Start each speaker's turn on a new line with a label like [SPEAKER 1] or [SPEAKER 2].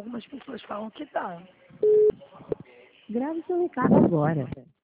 [SPEAKER 1] algumas pessoas falam que dá.
[SPEAKER 2] Grave seu recado agora.